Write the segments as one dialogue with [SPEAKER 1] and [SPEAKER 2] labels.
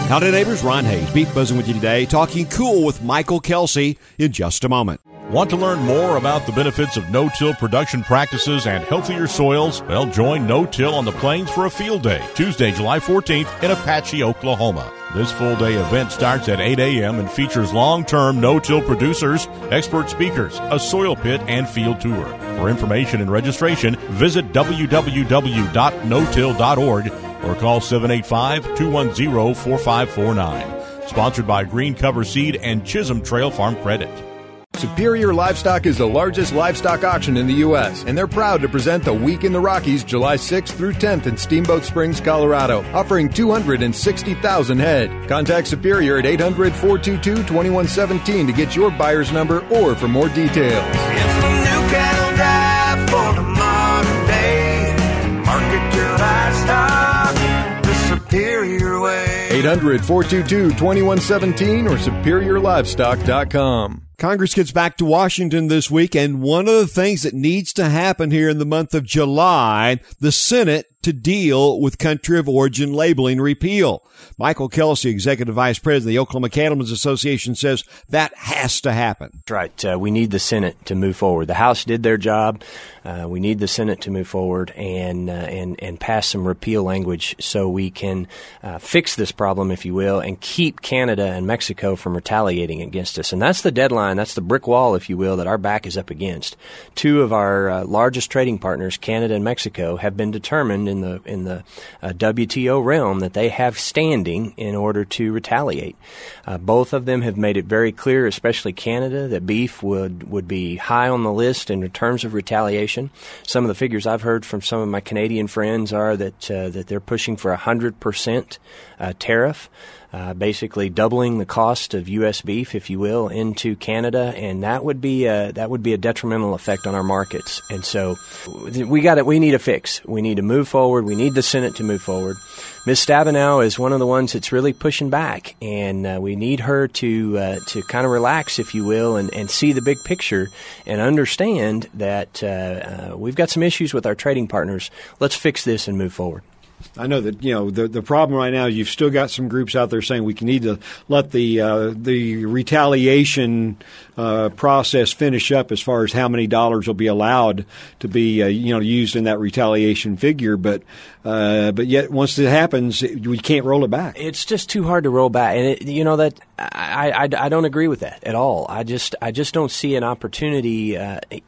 [SPEAKER 1] Howdy, neighbors. Ron Hayes, Beef Buzzing with you today, talking cool with Michael Kelsey in just a moment.
[SPEAKER 2] Want to learn more about the benefits of no-till production practices and healthier soils? Well, join No-Till on the Plains for a field day, Tuesday, July 14th in Apache, Oklahoma. This full-day event starts at 8 a.m. and features long-term no-till producers, expert speakers, a soil pit, and field tour. For information and registration, visit www.notill.org or call 785-210-4549. Sponsored by Green Cover Seed and Chisholm Trail Farm Credit.
[SPEAKER 3] Superior Livestock is the largest livestock auction in the U.S., and they're proud to present the Week in the Rockies July 6th through 10th in Steamboat Springs, Colorado, offering 260,000 head. Contact Superior at 800-422-2117 to get your buyer's number or for more details.
[SPEAKER 4] It's the new cattle drive for the modern day. Market your livestock the Superior way.
[SPEAKER 3] 800-422-2117 or superiorlivestock.com.
[SPEAKER 1] Congress gets back to Washington this week, and one of the things that needs to happen here in the month of July, the Senate to deal with country of origin labeling repeal. Michael Kelsey, Executive Vice President of the Oklahoma Cattlemen's Association, says that has to happen.
[SPEAKER 5] That's right. We need the Senate to move forward. The House did their job. We need the Senate to move forward and pass some repeal language so we can fix this problem, if you will, and keep Canada and Mexico from retaliating against us. And that's the deadline. That's the brick wall, if you will, that our back is up against. Two of our largest trading partners, Canada and Mexico, have been determined in the WTO realm that they have standing in order to retaliate. Both of them have made it very clear, especially Canada, that beef would be high on the list in terms of retaliation. Some of the figures I've heard from some of my Canadian friends are that they're pushing for 100% tariff. Basically doubling the cost of U.S. beef, if you will, into Canada, and that would be a detrimental effect on our markets. And so we need a fix. We need to move forward. We need the Senate to move forward. Ms. Stabenow is one of the ones that's really pushing back, and we need her to kind of relax, if you will, and see the big picture and understand that we've got some issues with our trading partners. Let's fix this and move forward.
[SPEAKER 1] I know that, the problem right now, you've still got some groups out there saying we need to let the retaliation process finish up as far as how many dollars will be allowed to be used in that retaliation figure. But yet once it happens, we can't roll it back.
[SPEAKER 5] It's just too hard to roll back, and that I don't agree with that at all. I just don't see an opportunity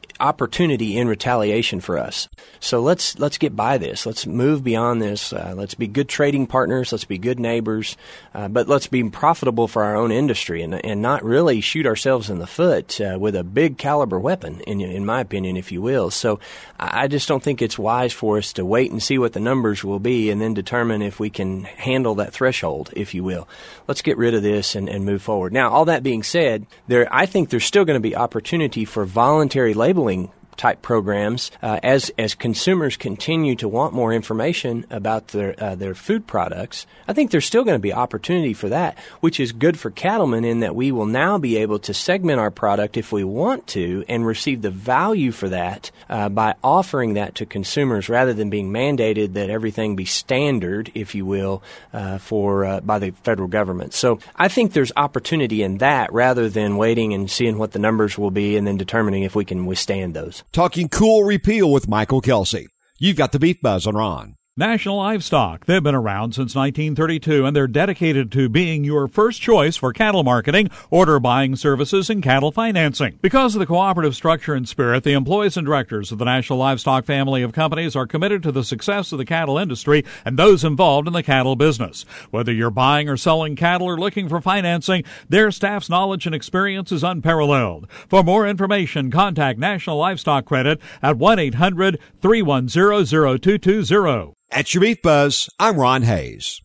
[SPEAKER 5] in retaliation for us. So let's get by this. Let's move beyond this. Let's be good trading partners. Let's be good neighbors. But let's be profitable for our own industry and not really shoot ourselves in the foot with a big caliber weapon, in my opinion, if you will. So I just don't think it's wise for us to wait and see what the numbers will be and then determine if we can handle that threshold, if you will. Let's get rid of this and move forward. Now, all that being said, I think there's still going to be opportunity for voluntary labeling type programs as consumers continue to want more information about their food products. I think there's still going to be opportunity for that, which is good for cattlemen in that we will now be able to segment our product if we want to and receive the value for that by offering that to consumers rather than being mandated that everything be standard, if you will, by the federal government. So I think there's opportunity in that rather than waiting and seeing what the numbers will be and then determining if we can withstand those.
[SPEAKER 1] Talking cool repeal with Michael Kelsey. You've got the Beef Buzz on Ron.
[SPEAKER 6] National Livestock. They've been around since 1932, and they're dedicated to being your first choice for cattle marketing, order buying services, and cattle financing. Because of the cooperative structure and spirit, the employees and directors of the National Livestock family of companies are committed to the success of the cattle industry and those involved in the cattle business. Whether you're buying or selling cattle or looking for financing, their staff's knowledge and experience is unparalleled. For more information, contact National Livestock Credit at 1-800-310-0220.
[SPEAKER 1] At your Beef Buzz, I'm Ron Hayes.